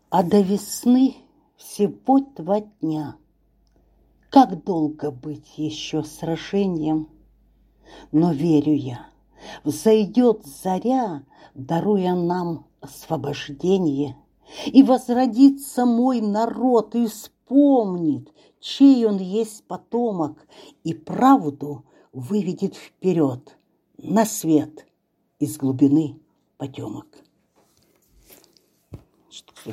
А до весны всего 2 дня. Как долго быть еще сражением? Но верю я, взойдет заря, даруя нам освобождение, и возродится мой народ, и вспомнит, чей он есть потомок, и правду выведет вперед на свет из глубины потемок.